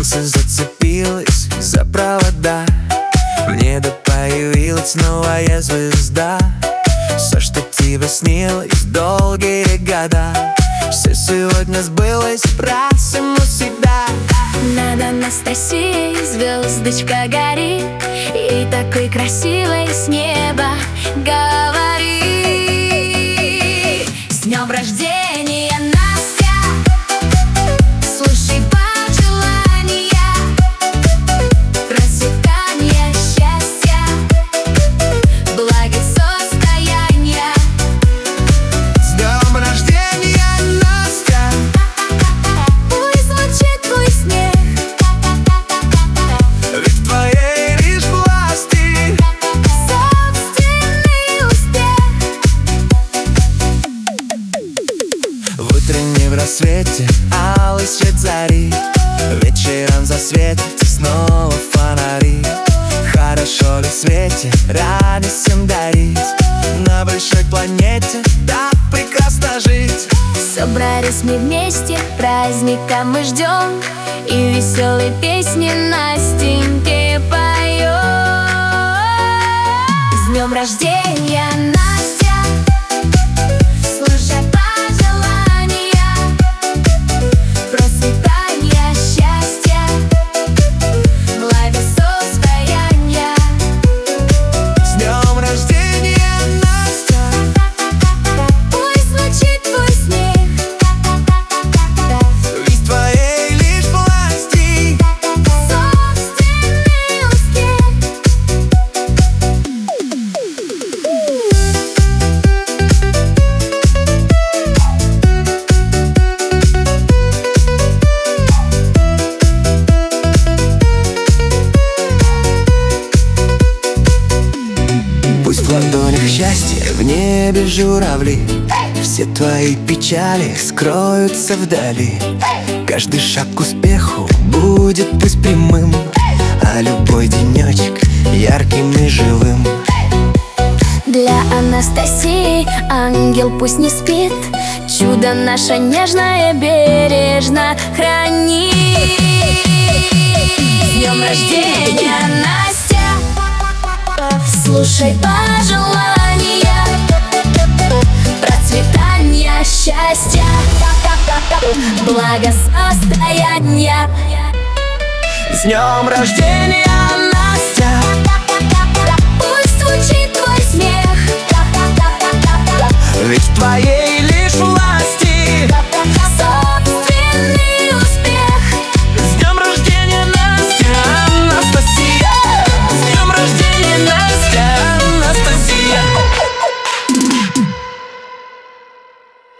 Солнце зацепилось за провода, в небе появилась новая звезда. Все, что тебе снилось долгие года, все сегодня сбылось, просим у себя. Над Анастасией звездочка горит, и такой красивой с неба говорит: с днем рождения, Настя! Слушай пожелания, процветания, счастья, благосостояния. С днем рождения, Настя! Пусть звучит твой смех, Ведь в твоей лишь власти собственный успех. в утреннем рассвете алый свет зари, вечером засветятся снова фонари. Хорошо ли в свете ранее всем дарить, на большой планете так прекрасно жить. Собрались мы вместе, праздника мы ждем, и веселые песни Настеньке поем. С днем рождения, Настя! Слушай пожелания, процветания, счастья, благосостояния. С днем рождения, Настя! Пусть звучит твой смех, Ведь в твоей лишь власти собственный успех. Пусть в ладонях счастье, в небе журавли, все твои печали скроются вдали. Каждый шаг к успеху будет пусть прямым, а любой денечек ярким и живым. Для Анастасии ангел пусть не спит, чудо наше нежное бережно храни. С днем рождения, Настя! Слушай пожелания, процветания, счастья, благосостояния. С днем рождения,